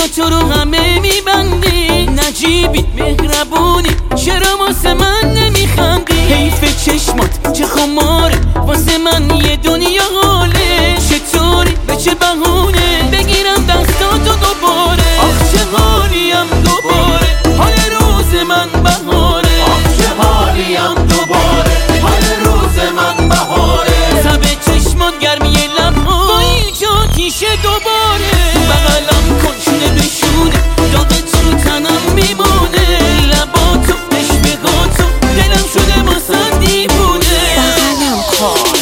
چشاتو رو همه میبندی، نجیبی مهربونی چرا واسه من نمیخندی؟ حیف چشمات چه خماره واسه من یه دنیا حاله، چطوری به چه بهونه بگیرم دستاتو دوباره؟ آخ چه حالیم دوباره، حال روز من بهاره. آخ چه حالیم دوباره، حال روز من بهاره. تب چشمات گرمی لبها با اینجا تیشه دوباره. بغلم کن شونه بشونه داغت رو تنم میمونه، لباتو اشبهاتو دلم شده واسه دیوونه. بغلم کن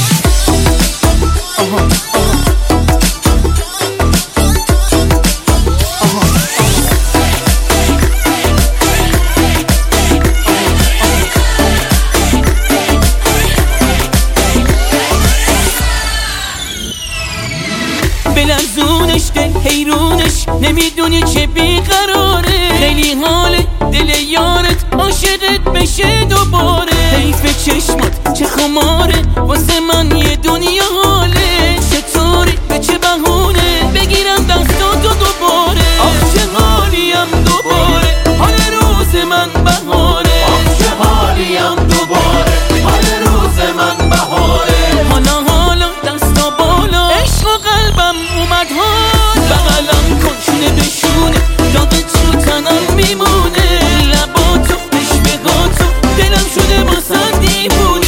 بلرزونش دل حیرونش نمیدونی چه بیقراره، خیلی حاله دل یارت عاشقت بشه دوباره. حیف چشمات چه خماره واسه من یه دنیا حاله، چطوری به چه بهونه بگیرم دستاتو دوباره؟ آخ چه حالیم دوباره، حال روز من بهاره. آخ چه حالیم دوباره، حال روز من بهاره. حالا دستا بالا عشق و قلبم اومد حال، بغلم کن شونه بشونه داغت رو تنم میمونه، لباتو اشبهاتو دلم شده واسه دیوونه.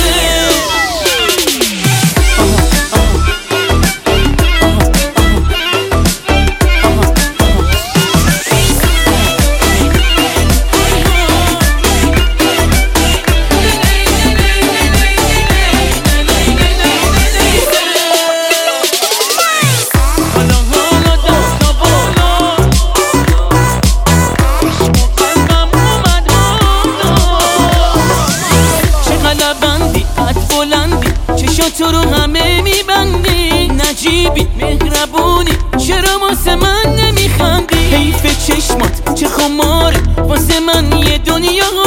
چشاتو رو همه میبندی، نجیبی مهربونی چرا واسه من نمیخندی؟ حیف چشمات چه خماره واسه من یه دنیا